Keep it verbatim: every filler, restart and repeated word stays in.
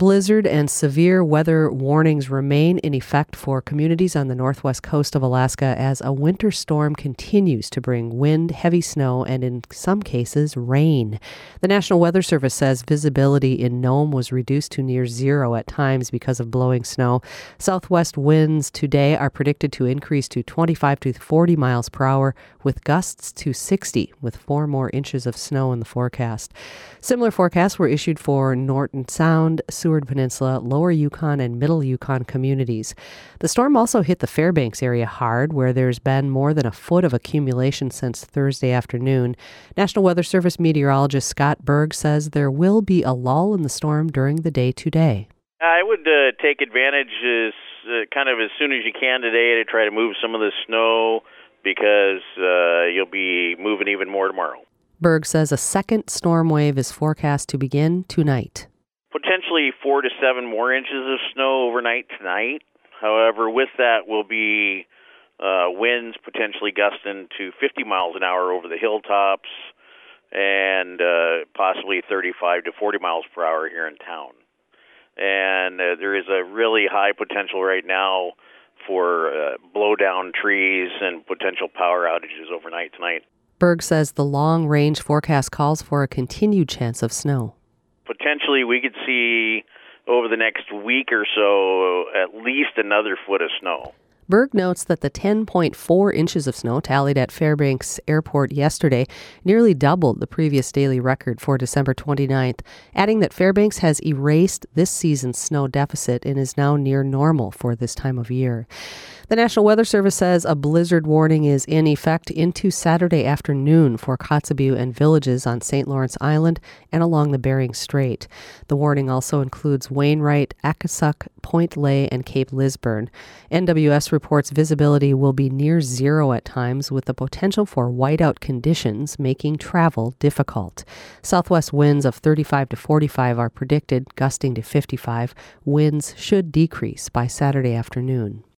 Blizzard and severe weather warnings remain in effect for communities on the northwest coast of Alaska as a winter storm continues to bring wind, heavy snow, and in some cases, rain. The National Weather Service says visibility in Nome was reduced to near zero at times because of blowing snow. Southwest winds today are predicted to increase to twenty-five to forty miles per hour, with gusts to sixty, with four more inches of snow in the forecast. Similar forecasts were issued for Norton Sound, Seward Peninsula, Lower Yukon, and Middle Yukon communities. The storm also hit the Fairbanks area hard, where there's been more than a foot of accumulation since Thursday afternoon. National Weather Service meteorologist Scott Berg says there will be a lull in the storm during the day today. I would uh, take advantage as, uh, kind of as soon as you can today to try to move some of the snow because uh, you'll be moving even more tomorrow. Berg says a second storm wave is forecast to begin tonight. Potentially four to seven more inches of snow overnight tonight. However, with that will be uh, winds potentially gusting to fifty miles an hour over the hilltops and uh, possibly thirty-five to forty miles per hour here in town. And uh, there is a really high potential right now for uh, blow down trees and potential power outages overnight tonight. Berg says the long-range forecast calls for a continued chance of snow. Potentially, we could see over the next week or so at least another foot of snow. Berg notes that the ten point four inches of snow tallied at Fairbanks Airport yesterday nearly doubled the previous daily record for December twenty-ninth, adding that Fairbanks has erased this season's snow deficit and is now near normal for this time of year. The National Weather Service says a blizzard warning is in effect into Saturday afternoon for Kotzebue and villages on Saint Lawrence Island and along the Bering Strait. The warning also includes Wainwright, Akasuk, Point Lay, and Cape Lisburne. N W S reports visibility will be near zero at times, with the potential for whiteout conditions making travel difficult. Southwest winds of thirty-five to forty-five are predicted, gusting to fifty-five. Winds should decrease by Saturday afternoon.